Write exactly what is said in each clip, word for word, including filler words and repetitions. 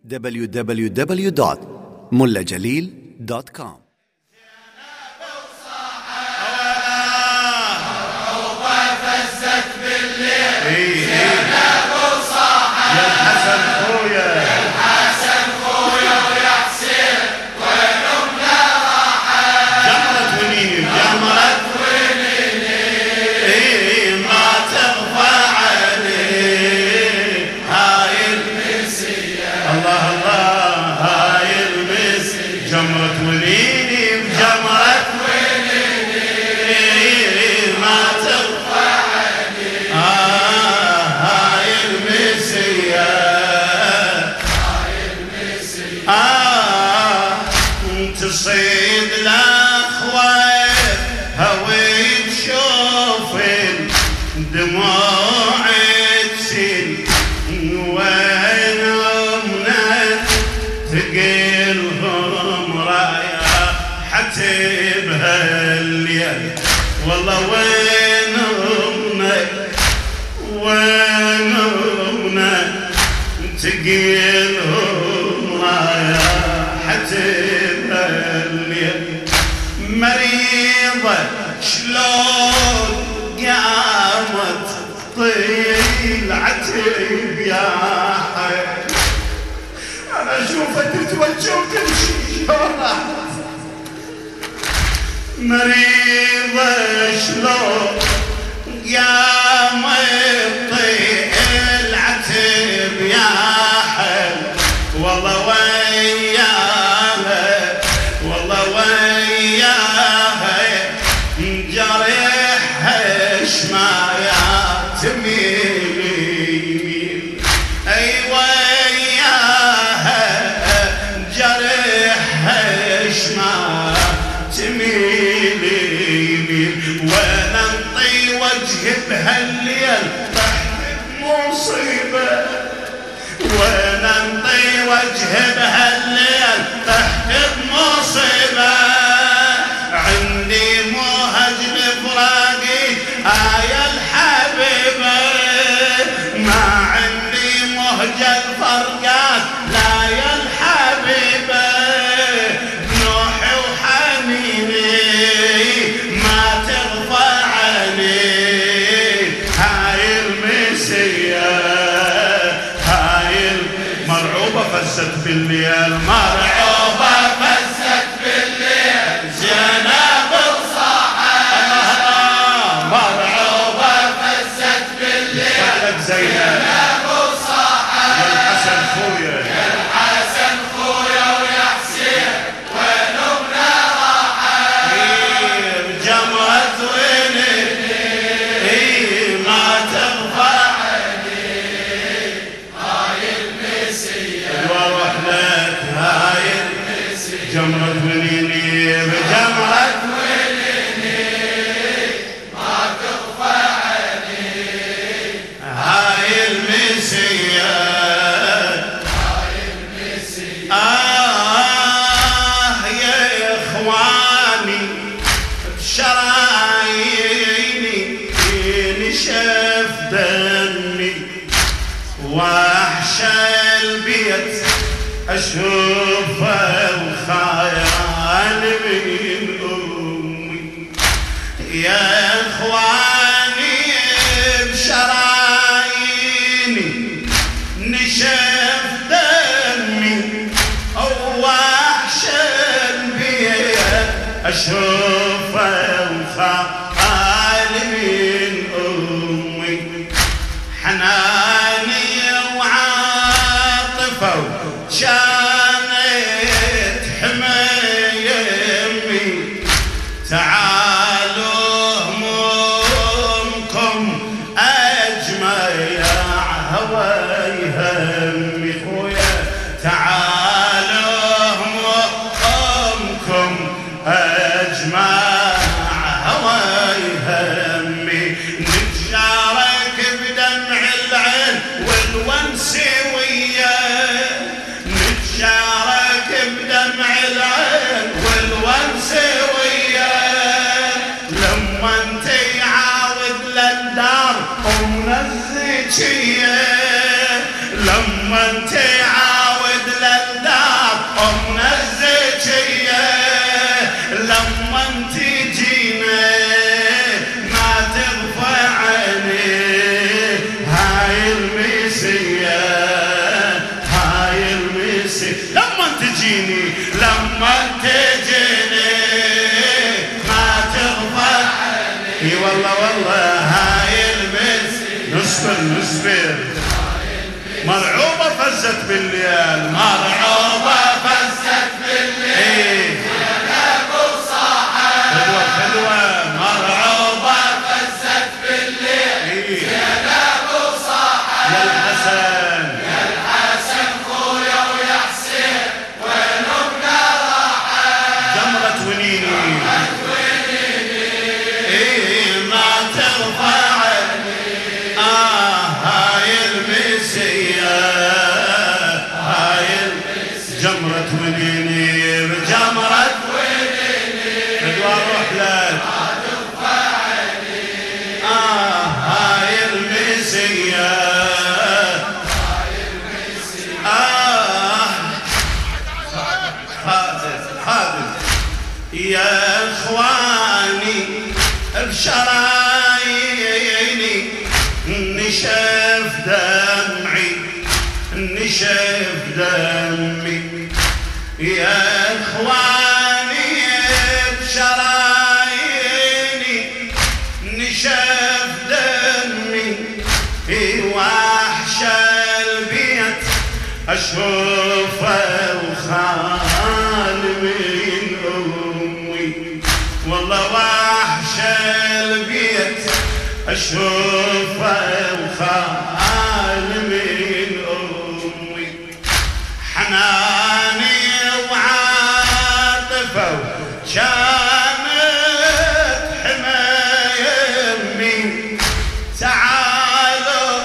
دبليو دبليو دبليو دوت ملا جليل دوت كوم. جمرة وليني بجمرة وليني ما ترفعني آه هاي المسية هاي المسية آه تصيد الأخوة هوي تشوف الدموع تسيل وينهمنا تقيلهم بهالليل والله وينهمنا وينهمنا تقيلهم رايحة بهالليل مريضة شلون قامت طيل عتب يا حي أنا أشوفها تتوجه وتمشي مريضة شلون قامت طيل عتب يا حل والله وياها والله وياها جريحها شمايات تميل يمين اي وياها جريحها شمايات تميل وننطي وجه بهالليل تحت مصيبة وننطي وجه بهالليل تحت مصيبة عندي موهج لفراقي آية الحبيبة ما عندي موهج الفرقات لا يا الحبيبة نوحي وحنيني ما ترفع عني هاي المسية هاي مرعوبة فزت بالليل مرعوبة فزت بالليل زينب وصاحت مرعوبة فزت بالليل قالت زينب وصاحت يا الحسن خويا يا الحسن خويا ويا حسين وينهمنا راحت بجمرة وليني ما ترفعني هاي المسية واروح لك هاي المسية جمرة وليني بجمرة وليني ما ترفعني هاي المسية هاي المسية آه يا إخواني بشراييني نشف دمي واحشى البيت اشوفه وخيال من امي يا اخواني بشراييني نشف دمي واحشى البيت اشوفه وخيال من امي حناني وعاطفه كانت حميمي تعالوا همومكم اجمع هوى يهمي خويا تعالوا همومكم اجمع هوى يهمي نتشارك بدمع العين والونس وياه تجيني لما تجيني ما تغفى عني. اي والله والله هاي المس نصبر نصبر مرعوبة فزت بالليل مرعوبة فزت بالليل يا ابو صاحب حلوة حلوة مرعوبة فزت بالليل يا ابو صاحب يا الحسن يا الحسن خويا ويا حسين وينبنا راحة جمرة ونيني ايه ما ترفع عني اه هاي المسية هاي جمرة ونيني جمرة ونيني بدو اروح لك ما ترفع عني اه هاي المسية هاي المسية اه خادم خادم يا اخواني بشراييني نشف دمعي نشف دمي يا اخواني بشراييني نشف دمي وحش البيت اشوفه وخال من امي والله وحش البيت اشوفه وخال من امي حناني وعاطفه كانت حمايمي تعالوا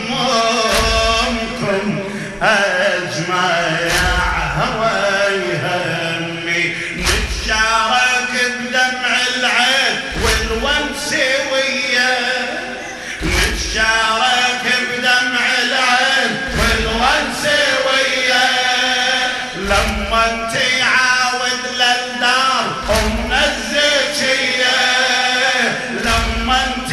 همومكم اجمع هواي همي نتشارك بدمع العين والونس وياه نتشارك بدمع العين والونس وياه لما انت عاود للدار امنا الزكية لما انت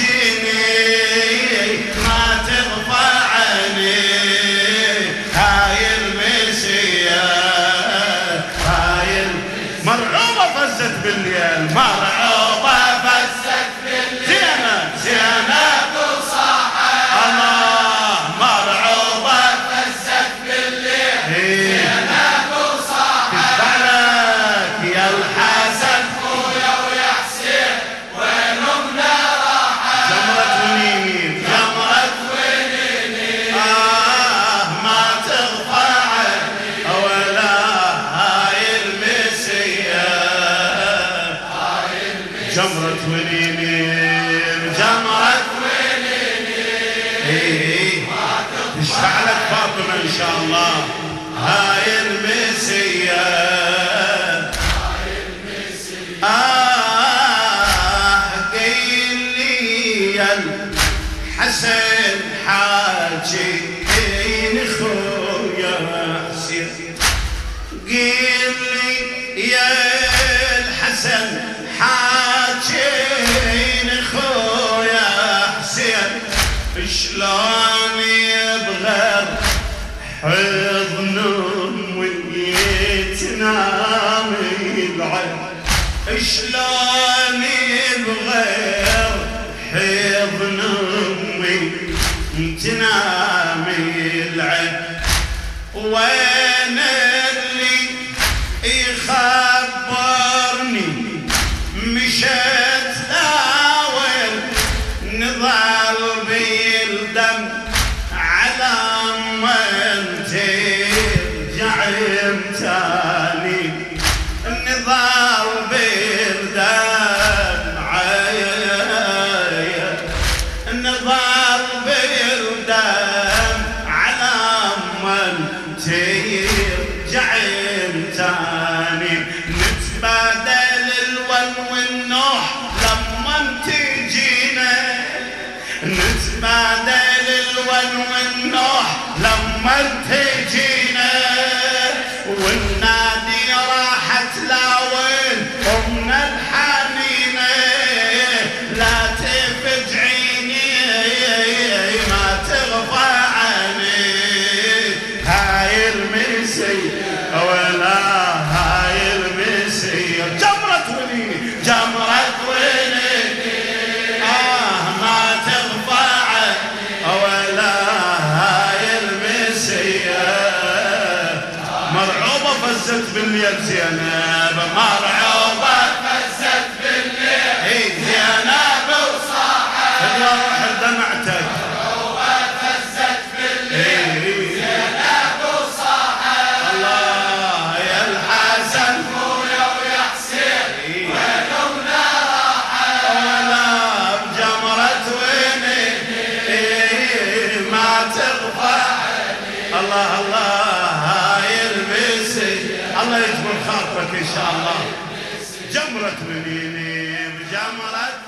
جيني ما ترفع عني هاي المسية هاي مرعوبة فزت بالليل مرعوبة فزت بالليل زينة زينة وصاحب الله مرعوبة فزت بالليل زينة وصاحب تفعلك يا الحسن خويا ويا حسين وينبنا راحة جمرة ونيني جمرة ونيني آه ما تغفى عني ولا هاي المسية هاي المسية جمرة ونيني جمرة ونيني ايه تشفع لك فاطمة ان شاء الله هاي المسية آه قيل لي يا الحسن حاجي خويا حسين قيل لي يا الحسن حاجين خويا حسين شلون يبغى حضن امي تنام العين شلون يبغى حضن امي تنام العين وين اللي يخبرني مشيت اول نضال بالدم على ما ترجع امتاني النضال بالدم عايا النضال بالدم على ما ترجع امتاني نتبادل الون والنوح لما تجينا نتبادل الون والنوح لما تجينا والنادي راحت لاوين امنا الحنينه لا تفجعيني ما تغفى عني هاي المسي ولا فزت بالليل زينب مرعوبة فزت بالليل هي زينب وصاحت الروح دمعتك مرعوبة فزت بالليل زينب وصاحت الله يا الحسن خويا ويا حسين ويننا راحت ولا بجمرة ويني ما تغفى الله الله يلبسي الله يجبر خاطرك إن شاء الله جمرة منيني بجمرة